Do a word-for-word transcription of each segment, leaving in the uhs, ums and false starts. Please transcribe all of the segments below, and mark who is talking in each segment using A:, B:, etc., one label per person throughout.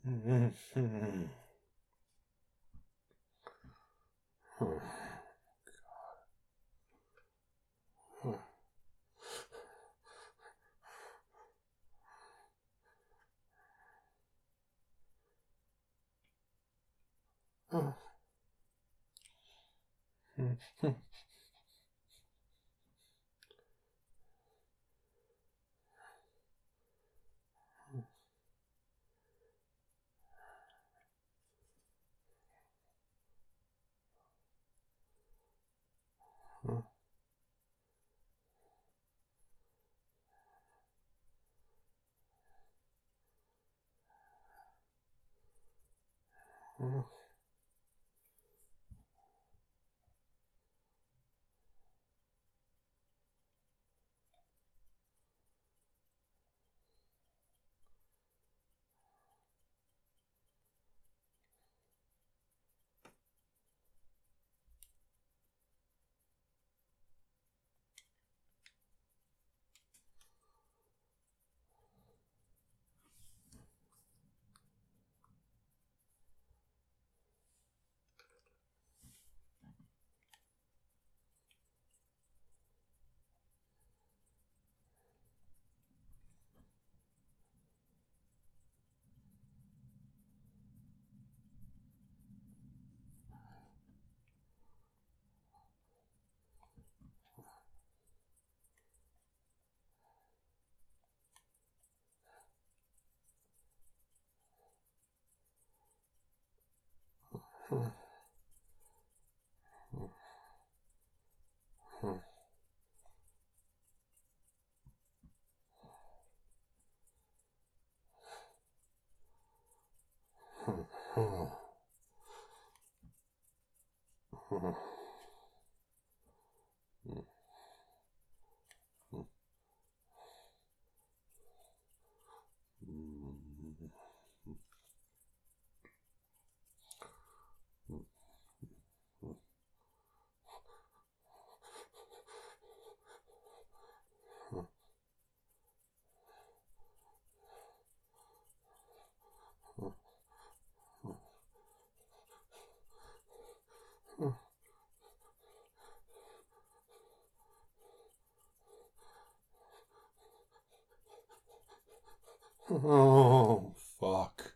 A: Oh, fuck.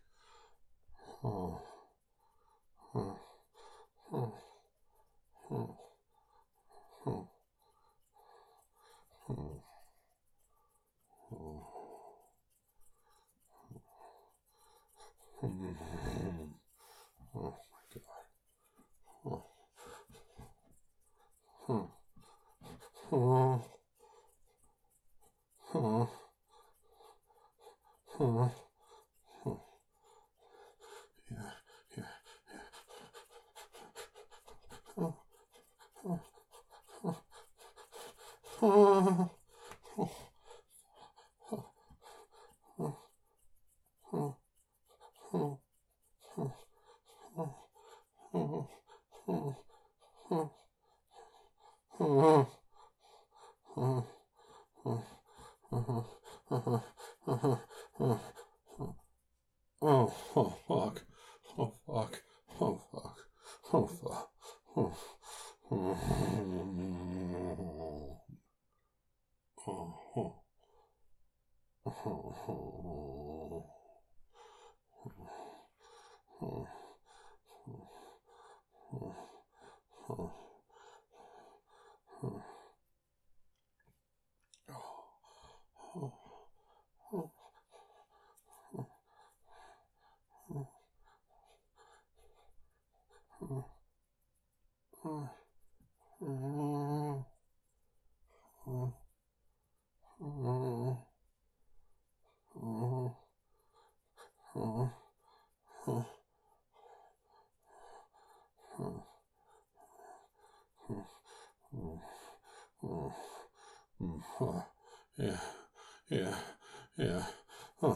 A: Oh. Oh. Oh. Oh. Oh. Oh. Oh. Oh my god. Oh. Oh. Oh. Oh. Oh. Oh. Yeah. Yeah. Oh. Oh. Oh. Oh. Oh. Oh. Oh. Oh. Oh. Oh. Oh. Oh. Oh. Oh. Oh. Oh. Oh. Oh, oh, fuck. Oh, fuck. Oh, fuck. Oh, fuck. Oh, oh, oh, oh, oh, oh, oh, yeah, yeah, yeah. Oh,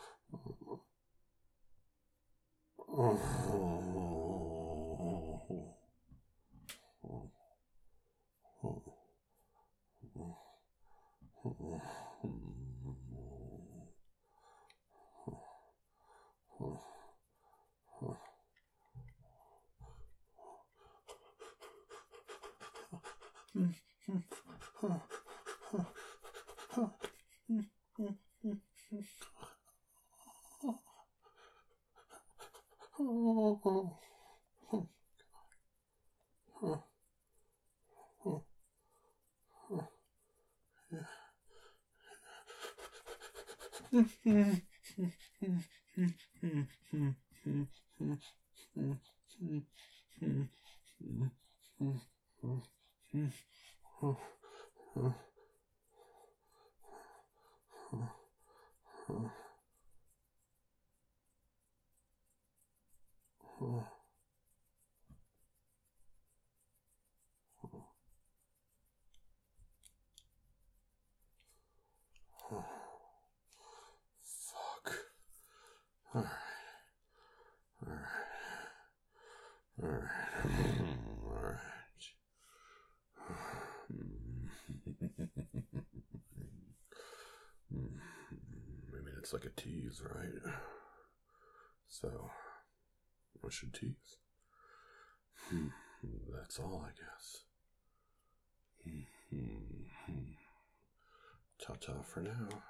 A: oh, oh, oh, oh, oh, oh, oh, yeah. Fuck. Alright. Alright. Alright. Alright. I mean, it's like a tease, right? So, I should tease. That's all, I guess. Ta-ta for now.